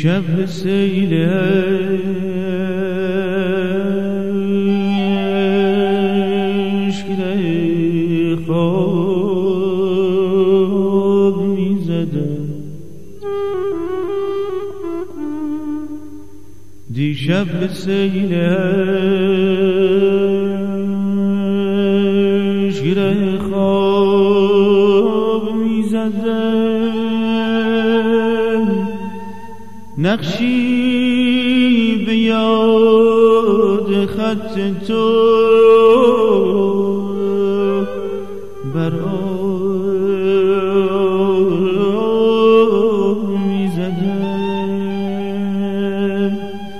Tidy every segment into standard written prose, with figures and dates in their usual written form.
دیشب سیل عشق در خواب می زدم، دیشب سیل عشق در خواب می زدم، نقشی به یاد خط تو بر آب می زدم.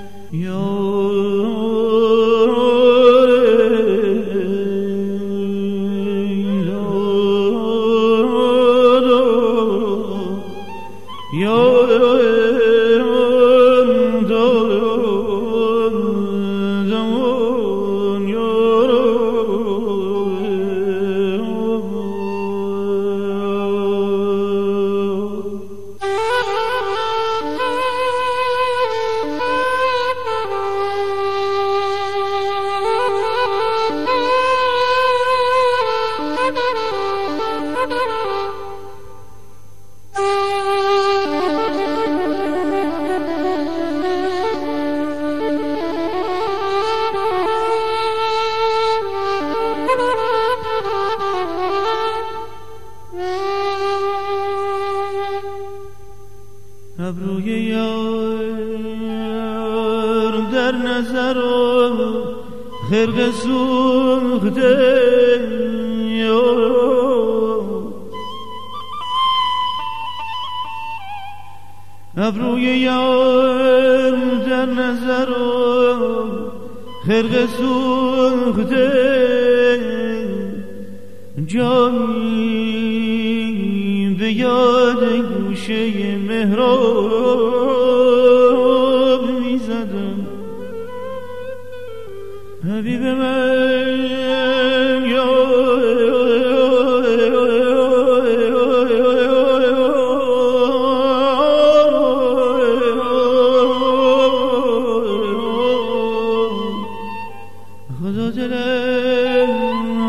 ابروی یار در نظر و خرق سوخته، ابروی یار در نظر و خرق سوخته، جایی به یاد گوشه محراب می زدم. حبیب من خدا دلم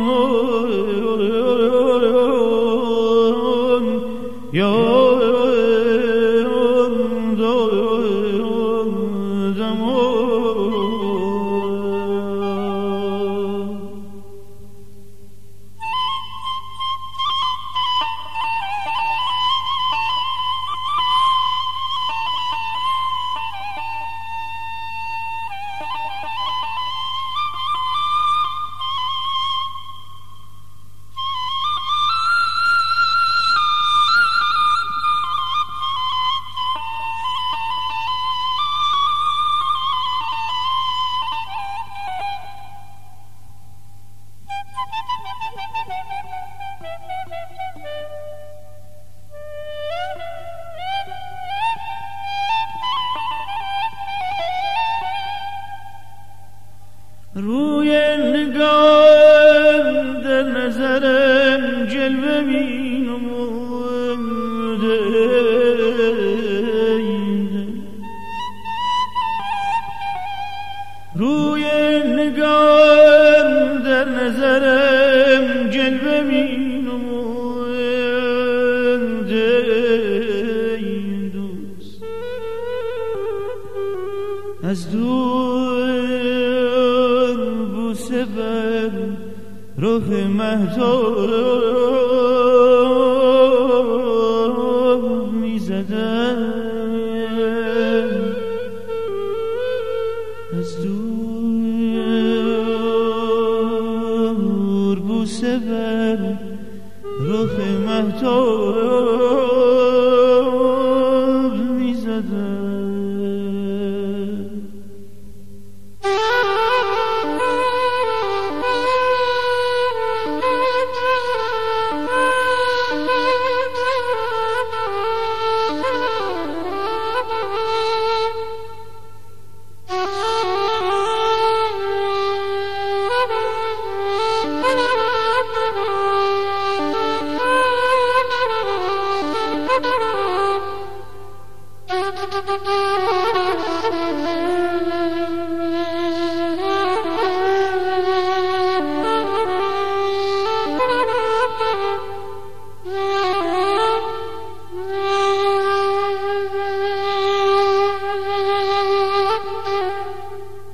روی نگاه در نظرم جلوه می نموده، روی نگاه در نظرم جلوه می نموده، دوست از دور بوسه بر رخ مهتاب می زدم، از دور بوسه بر رخ مهتاب